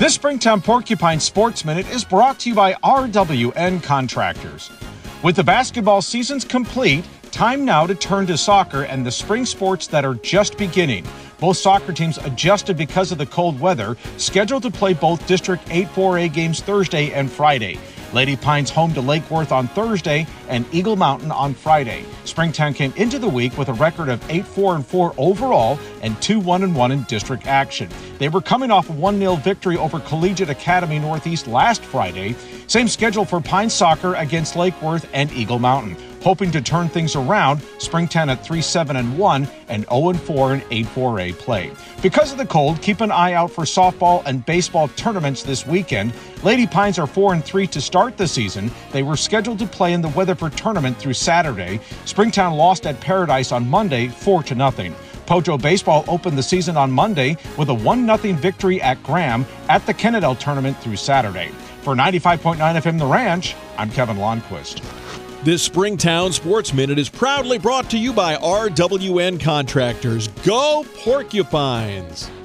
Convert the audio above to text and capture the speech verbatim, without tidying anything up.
This Springtown Porcupine Sports Minute is brought to you by R W N Contractors. With the basketball seasons complete, time now to turn to soccer and the spring sports that are just beginning. Both soccer teams adjusted because of the cold weather, scheduled to play both District eight four A games Thursday and Friday. Lady Pines home to Lake Worth on Thursday and Eagle Mountain on Friday. Springtown came into the week with a record of eight four and four overall and two one and one in district action. They were coming off a one nil victory over Collegiate Academy Northeast last Friday. Same schedule for Pines soccer against Lake Worth and Eagle Mountain. Hoping to turn things around, Springtown at three seven and one and oh and four in eight four A play. Because of the cold, keep an eye out for softball and baseball tournaments this weekend. Lady Pines are four and three to start the season. They were scheduled to play in the Weatherford tournament through Saturday. Springtown lost at Paradise on Monday four to nothing. Pojo Baseball opened the season on Monday with a one nothing victory at Graham at the Kennedale tournament through Saturday. For ninety-five point nine F M The Ranch, I'm Kevin Lonnquist. This Springtown Sports Minute is proudly brought to you by R W N Contractors. Go Porcupines!